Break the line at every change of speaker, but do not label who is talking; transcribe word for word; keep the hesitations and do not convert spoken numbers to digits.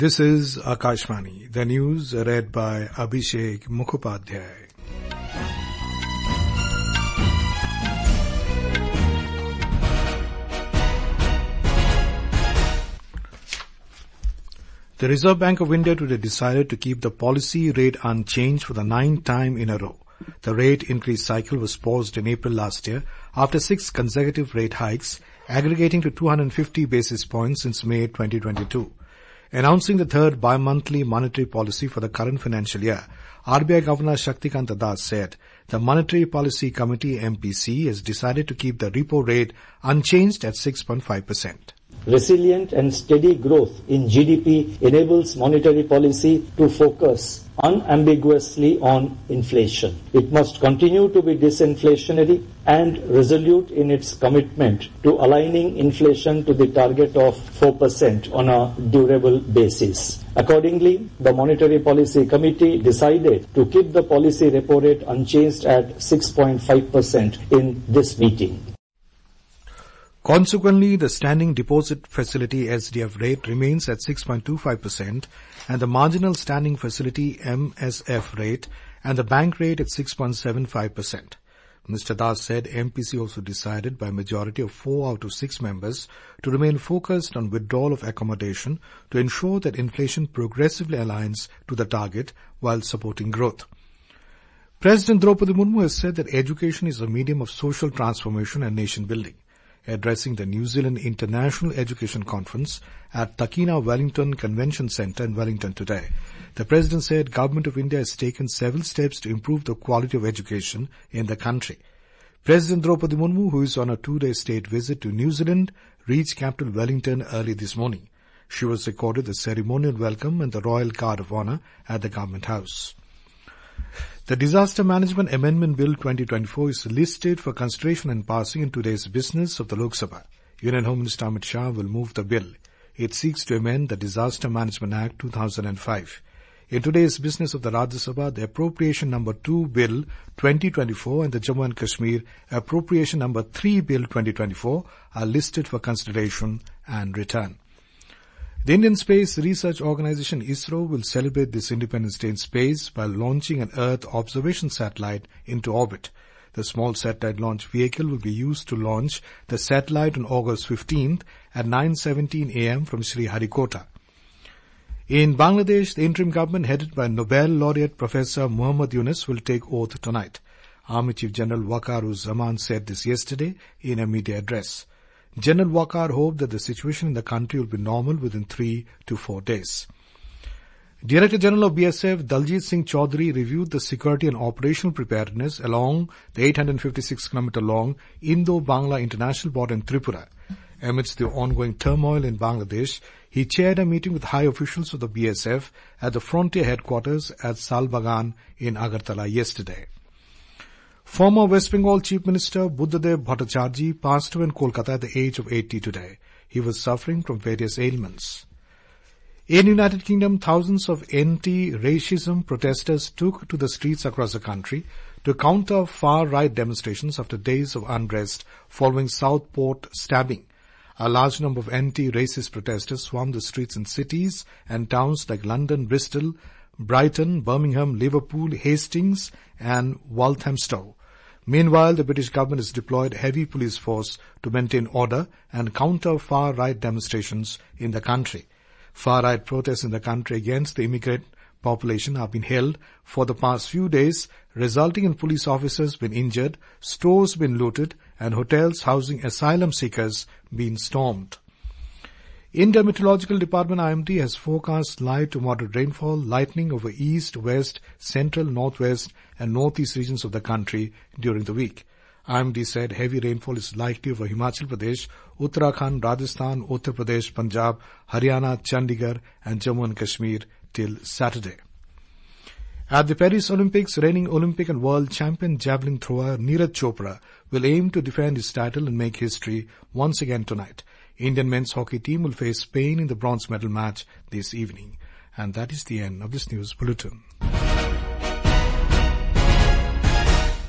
This is Akashvani, the news read by Abhishek Mukhopadhyay. The Reserve Bank of India today decided to keep the policy rate unchanged for the ninth time in a row. The rate increase cycle was paused in April last year after six consecutive rate hikes, aggregating to two hundred fifty basis points since May twenty twenty-two. Announcing the third bi-monthly monetary policy for the current financial year, R B I Governor Shaktikanta Das said the Monetary Policy Committee M P C has decided to keep the repo rate unchanged at six point five percent.
Resilient and steady growth in G D P enables monetary policy to focus unambiguously on inflation. It must continue to be disinflationary and resolute in its commitment to aligning inflation to the target of four percent on a durable basis. Accordingly, the Monetary Policy Committee decided to keep the policy repo rate unchanged at six point five percent in this meeting.
Consequently, the standing deposit facility S D F rate remains at six point two five percent and the marginal standing facility M S F rate and the bank rate at six point seven five percent. Mister Das said M P C also decided by a majority of four out of six members to remain focused on withdrawal of accommodation to ensure that inflation progressively aligns to the target while supporting growth. President Draupadi Murmu has said that education is a medium of social transformation and nation building. Addressing the New Zealand International Education Conference at Takina Wellington Convention Centre in Wellington today, the President said Government of India has taken several steps to improve the quality of education in the country. President Draupadi Murmu, who is on a two-day state visit to New Zealand, reached capital Wellington early this morning. She was accorded the ceremonial welcome and the Royal Guard of Honour at the Government House. The Disaster Management Amendment Bill twenty twenty-four is listed for consideration and passing in today's business of the Lok Sabha. Union Home Minister Amit Shah will move the bill. It seeks to amend the Disaster Management Act two thousand five. In today's business of the Rajya Sabha, the Appropriation Number two Bill twenty twenty-four and the Jammu and Kashmir Appropriation Number three Bill twenty twenty-four are listed for consideration and return. The Indian Space Research Organisation ISRO will celebrate this Independence Day in space by launching an Earth observation satellite into orbit. The small satellite launch vehicle will be used to launch the satellite on August fifteenth at nine seventeen a m from Sriharikota. In Bangladesh, the interim government headed by Nobel laureate Professor Muhammad Yunus will take oath tonight. Army Chief General Waqar-uz-Zaman said this yesterday in a media address. General Waqar hoped that the situation in the country will be normal within three to four days. Director General of B S F Daljit Singh Chaudhary reviewed the security and operational preparedness along the eight hundred fifty-six kilometer long Indo-Bangla International Border in Tripura. Amidst the ongoing turmoil in Bangladesh, he chaired a meeting with high officials of the B S F at the frontier headquarters at Salbagan in Agartala yesterday. Former West Bengal Chief Minister Buddhadev Bhattacharjee passed away in Kolkata at the age of eighty today. He was suffering from various ailments. In the United Kingdom, thousands of anti-racism protesters took to the streets across the country to counter far-right demonstrations after days of unrest following Southport stabbing. A large number of anti-racist protesters swarmed the streets in cities and towns like London, Bristol, Brighton, Birmingham, Liverpool, Hastings and Walthamstow. Meanwhile, the British government has deployed heavy police force to maintain order and counter far-right demonstrations in the country. Far-right protests in the country against the immigrant population have been held for the past few days, resulting in police officers being injured, stores being looted, and hotels housing asylum seekers being stormed. India Meteorological Department I M D has forecast light to moderate rainfall, lightning over east, west, central, northwest and northeast regions of the country during the week. I M D said heavy rainfall is likely over Himachal Pradesh, Uttarakhand, Rajasthan, Uttar Pradesh, Punjab, Haryana, Chandigarh and Jammu and Kashmir till Saturday. At the Paris Olympics, reigning Olympic and world champion javelin thrower Neeraj Chopra will aim to defend his title and make history once again tonight. Indian men's hockey team will face Spain in the bronze medal match this evening. And that is the end of this news bulletin.